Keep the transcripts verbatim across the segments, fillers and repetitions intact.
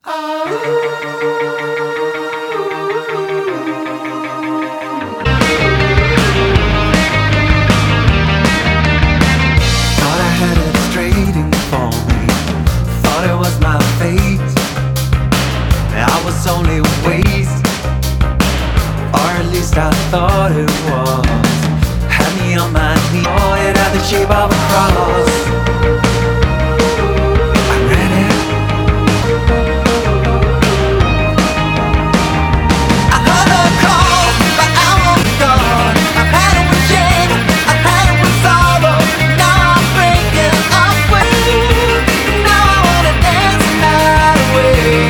Thought I had it straighting for me, thought it was my fate. I was only a waste, or at least I thought it was. Had me on my knees, oh, it had the shape of a cross. I read it. I heard the call, but I won't go. I've had it with shame, I've had it with sorrow. Now I'm breaking up with you. Now I wanna dance the night away.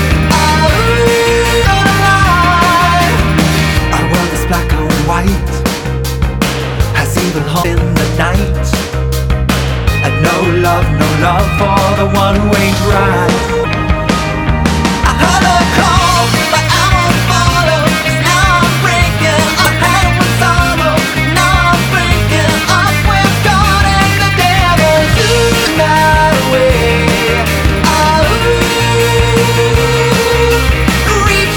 Oh, gonna lie. Our world is black and white, has evil hope in the night, and no love, no love for the one who ain't right. I heard a call, but I won't follow, 'cause now I'm breaking. I had it with sorrow, now I'm breaking up with God and the devil. Tonight away. Oh, reach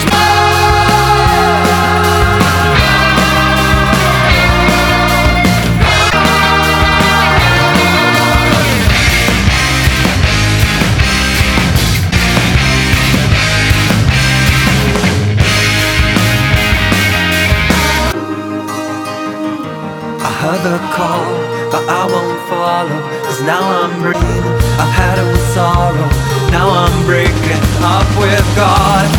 I heard the call, but I won't follow, 'cause now I'm breathing. I've had it with sorrow, now I'm breaking up with God